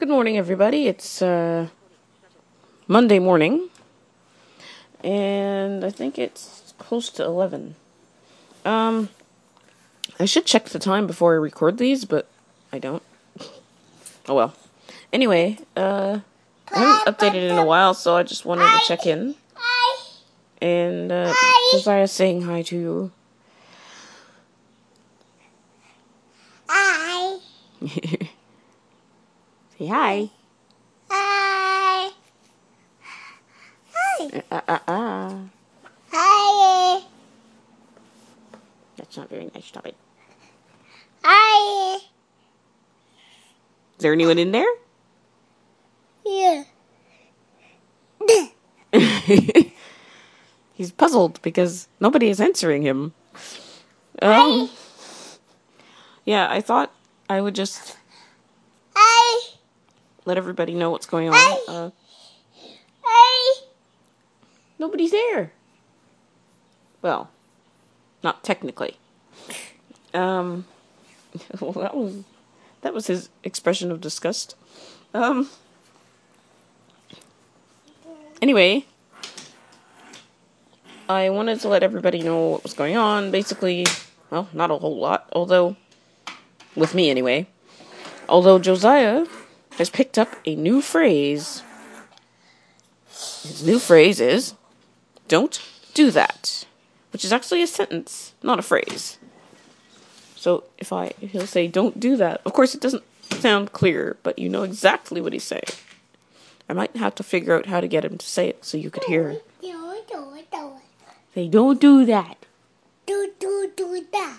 Good morning, everybody. It's Monday morning, and I think it's close to 11. I should check the time before I record these, but I don't. Oh well. Anyway, I haven't updated in a while, so I just wanted to check in. And Josiah's saying hi to you. Hi. Say hi. Hi. Hi. That's not very nice. Stop it. Hi. Is there anyone in there? Yeah. He's puzzled because nobody is answering him. Yeah, I thought I would just Hi. let everybody know what's going on. Hi. Nobody's there. Well, not technically. Well, that was his expression of disgust. Anyway, I wanted to let everybody know what was going on. Basically, well, not a whole lot, although, with me anyway. Although Josiah has picked up a new phrase. His new phrase is, "Don't do that," which is actually a sentence, not a phrase. So he'll say, "Don't do that." Of course, it doesn't sound clear, but you know exactly what he's saying. I might have to figure out how to get him to say it so you could hear it. Say, "Don't do that." Do that.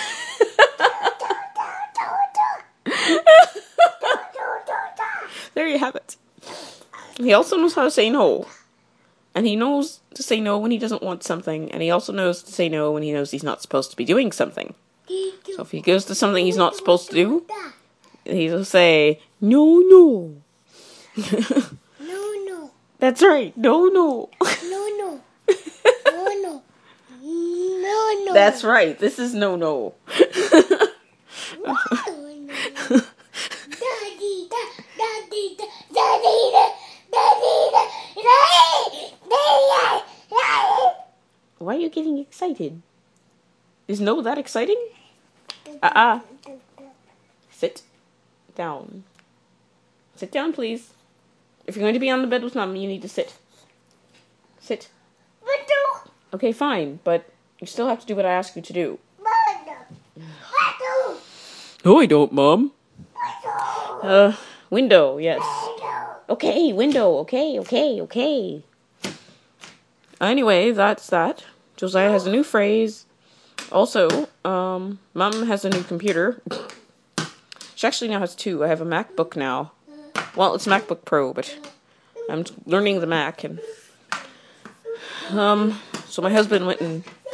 There you have it. He also knows how to say no. And he knows to say no when he doesn't want something. And he also knows to say no when he knows he's not supposed to be doing something. So if he goes to something he's not supposed to do, he'll say, "No, no." No. That's right. No, no. No. No. That's right. This is no, no. Why are you getting excited? Is no that exciting? Sit down. Sit down, please. If you're going to be on the bed with Mom, you need to sit. Sit. Okay, fine, but you still have to do what I ask you to do. No, I don't, Mom. Window, yes. Okay, window, okay. Anyway, that's that. Josiah has a new phrase. Also, Mom has a new computer. She actually now has two. I have a MacBook now. Well, it's MacBook Pro, but I'm learning the Mac. And so my husband went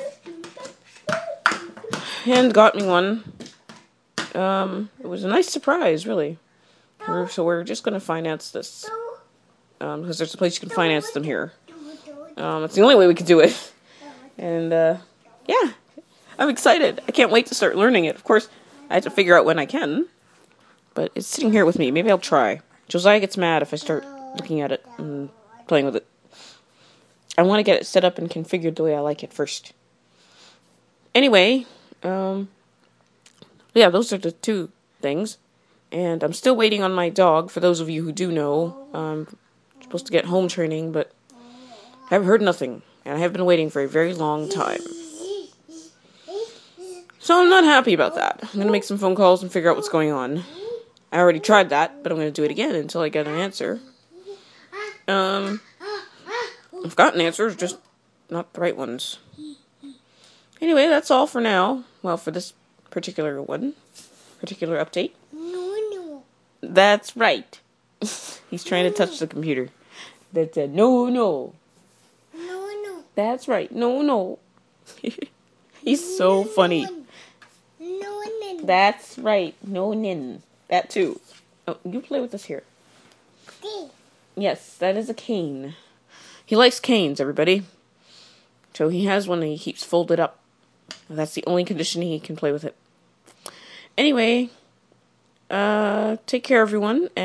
and got me one. It was a nice surprise, really. So we're just going to finance this. Because there's a place you can finance them here. It's the only way we can do it. And, yeah. I'm excited. I can't wait to start learning it. Of course, I have to figure out when I can. But it's sitting here with me. Maybe I'll try. Josiah gets mad if I start looking at it and playing with it. I want to get it set up and configured the way I like it first. Anyway, yeah, those are the two things. And I'm still waiting on my dog. For those of you who do know, I'm supposed to get home training, but I have heard nothing. And I have been waiting for a very long time. So I'm not happy about that. I'm going to make some phone calls and figure out what's going on. I already tried that, but I'm going to do it again until I get an answer. I've gotten answers, just not the right ones. Anyway, that's all for now. Well, for this particular update. No. That's right. He's trying to touch the computer. That said, no. No. That's right. No. He's so funny. No. That's right. No nin. That too. Oh, you play with this here. Yes, that is a cane. He likes canes, everybody. So he has one and he keeps folded up. That's the only condition he can play with it. Anyway, take care, everyone.